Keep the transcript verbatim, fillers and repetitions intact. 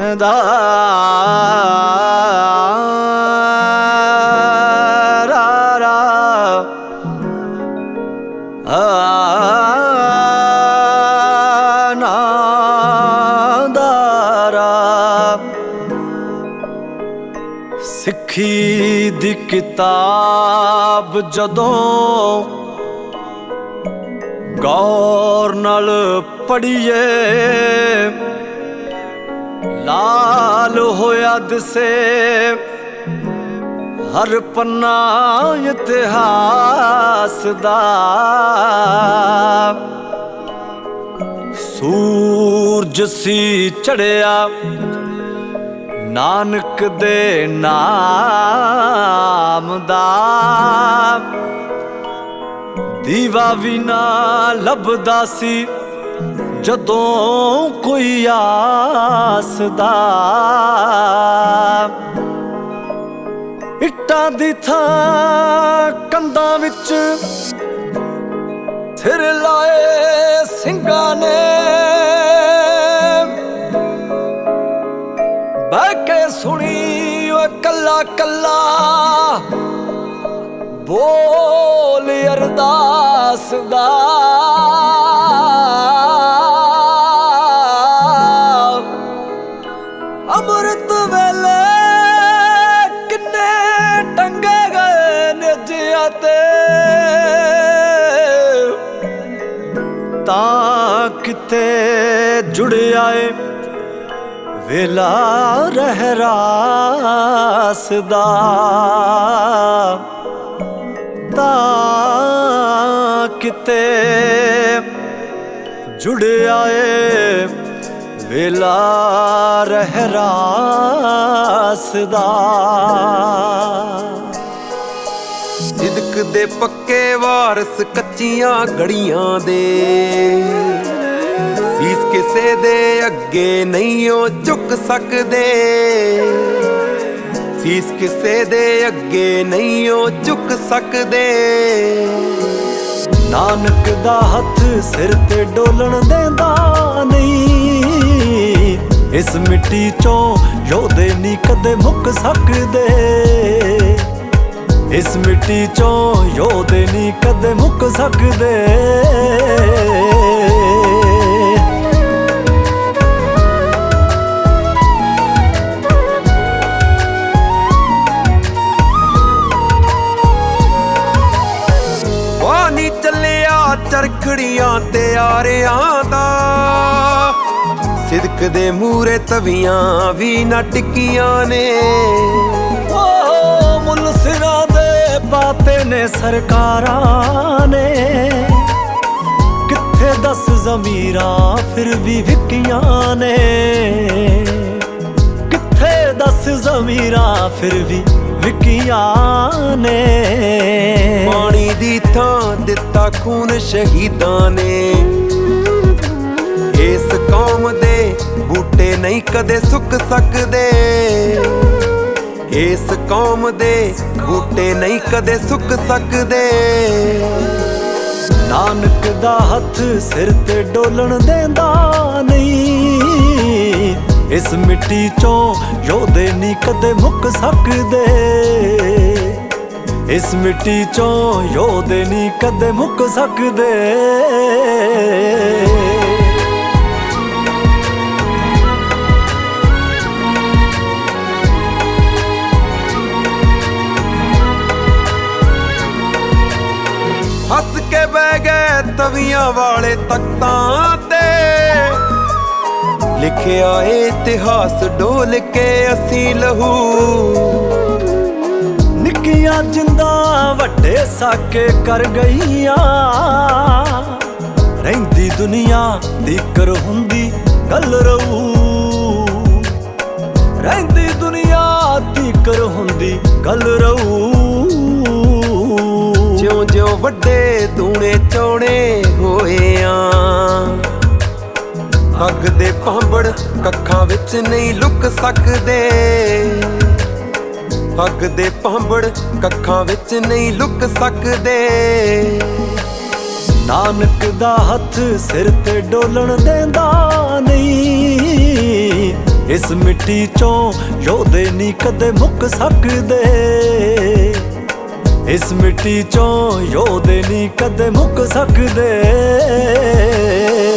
ਕਹਿੰਦਾ ਰਾ ਰਾ ਆ ਨਾ ਦਾਰਾ ਸਿੱਖੀ ਦੀ ਕਿਤਾਬ ਜਦੋਂ ਗੌਰ ਨਾਲ ਪੜੀਏ ਲਾਲ ਹੋਇਆ ਦਿਸੇ ਹਰ ਪੰਨਾ ਇਤਿਹਾਸ ਦਾ ਸੂਰਜ ਸੀ ਚੜਿਆ ਨਾਨਕ ਦੇ ਨਾਮ ਦਾ ਦੀਵਾ ਵੀ ਨਾ ਲੱਭਦਾ ਸੀ ਜਦੋਂ ਕੋਈ ਆਸ ਦਾ ਇੱਟਾਂ ਦੀ ਥਾਂ ਕੰਧਾਂ ਵਿੱਚ ਸਿਰ ਲਾਏ ਸਿੰਘਾਂ ਨੇ ਬਹਿ ਕੇ ਸੁਣੀ ਓ ਕੱਲਾ ਕੱਲਾ ਬੋਲ ਅਰਦਾਸ ਦਾ ਅੰਮ੍ਰਿਤ ਵੇਲੇ ਕਿੰਨੇ ਟੰਗੇ ਗਏ ਨੇਜਿਆਂ ਤੇ ਤਾਂ ਕਿਤੇ ਜੁੜਿਆ ਏ ਵੇਲਾ ਰਹਿਰਾਸ ਦਾ ਤਾਂ ਕਿਤੇ ਜੁੜਿਆ ਏ ਵੇਲਾ ਰਹਿਰਾਸ ਦਾ ਸਿਦਕ ਦੇ ਪੱਕੇ ਵਾਰਸ ਕੱਚੀਆਂ ਗੜੀਆਂ ਦੇ ਸੀਸ ਕਿਸੇ ਦੇ ਅੱਗੇ ਨਹੀਂ ਉਹ ਝੁਕ ਸਕਦੇ ਸੀਸ ਕਿਸੇ ਦੇ ਅੱਗੇ ਨਹੀਂ ਉਹ ਝੁਕ ਸਕਦੇ ਨਾਨਕ ਦਾ ਹੱਥ ਸਿਰ ਤੇ ਡੋਲਣ ਦੇਂਦਾ ਨਹੀਂ ਇਸ ਮਿੱਟੀ ਚੋਂ ਯੋਧੇ ਨਹੀਂ ਕਦੇ ਮੁੱਕ ਸਕਦੇ ਇਸ ਮਿੱਟੀ ਚੋਂ ਯੋਧੇ ਨਹੀਂ ਕਦੇ ਮੁੱਕ ਸਕਦੇ ਪਾਣੀ ਚੱਲਿਆ ਚਰਖੜੀਆਂ ਤੇ ਆਰਿਆਂ ਦਾ ਸਿਦਕ ਦੇ ਮੂਰੇ ਤਵੀਆਂ ਵੀ ਨਾ ਟਿੱਕੀਆਂ ਨੇ ਓ ਮੁੱਲ ਸਿਰਾਂ ਦੇ ਪਾਤੇ ਨੇ ਸਰਕਾਰਾਂ ਨੇ ਕਿੱਥੇ ਦਸ ਜ਼ਮੀਰਾਂ ਫਿਰ ਵੀ ਵਿਕੀਆਂ ਨੇ ਕਿੱਥੇ ਦਸ ਜ਼ਮੀਰਾਂ ਫਿਰ ਵੀ ਵਿਕੀਆਂ ਨੇ ਪਾਣੀ ਦੀ ਥਾਂ ਦਿੱਤਾ ਖੂਨ ਸ਼ਹੀਦਾਂ ਨੇ ਇਸ ਕੌਮ ਦੇ ਬੂਟੇ ਨਹੀਂ ਕਦੇ ਸੁੱਕ ਸਕਦੇ ਇਸ ਕੌਮ ਦੇ ਬੂਟੇ ਨਹੀਂ ਕਦੇ ਸੁੱਕ ਸਕਦੇ ਨਾਨਕ ਦਾ ਹੱਥ ਸਿਰ ਤੇ ਡੋਲਣ ਦੇਂਦਾ ਨਹੀਂ ਇਸ ਮਿੱਟੀ ਚੋਂ ਯੋਧੇ ਨਹੀਂ ਕਦੇ ਮੁੱਕ ਸਕਦੇ ਇਸ ਮਿੱਟੀ ਚੋਂ ਯੋਧੇ ਨਹੀਂ ਕਦੇ ਮੁੱਕ ਸਕਦੇ ਹੱਸ ਕੇ ਬਹਿ ਗਏ ਤਵੀਆਂ ਵਾਲੇ ਤਖਤਾਂ ਤੇ ਲਿਖਿਆ ਏ ਇਤਿਹਾਸ ਡੋਲ ਕੇ ਅਸੀਂ ਲਹੂ ਨਿੱਕੀਆਂ ਜਿੰਦਾਂ ਵੱਡੇ ਸਾਕੇ ਕਰ ਗਈਆਂ ਰਹਿੰਦੀ ਦੁਨੀਆ ਦੀਕਰ ਹੁੰਦੀ ਗੱਲ ਰਹੂ ਰਹਿੰਦੀ ਦੁਨੀਆ ਦੀਕਰ ਹੁੰਦੀ ਗੱਲ ਰਹੂ ਜਿਉਂ ਜਿਉਂ ਵੱਡੇ ਦੂਣੇ ਚੌੜੇ ਹੋਏ ਆ ਅੱਗ ਦੇ ਭਾਂਬੜ ਕੱਖਾਂ ਵਿੱਚ ਨਹੀਂ ਲੁਕ ਸਕਦੇ ਅੱਗ ਦੇ ਭਾਂਬੜ ਕੱਖਾਂ ਵਿੱਚ ਨਹੀਂ ਲੁਕ ਸਕਦੇ ਨਾਨਕ ਦਾ ਹੱਥ ਸਿਰ ਤੇ ਡੋਲਣ ਦੇਂਦਾ ਨਹੀਂ ਇਸ ਮਿੱਟੀ ਚੋਂ ਯੋਧੇ ਨਹੀਂ ਕਦੇ ਮੁੱਕ ਸਕਦੇ। ਇਸ ਮਿੱਟੀ ਚੋਂ ਯੋਧੇ ਨਹੀਂ ਕਦੇ ਮੁੱਕ ਸਕਦੇ।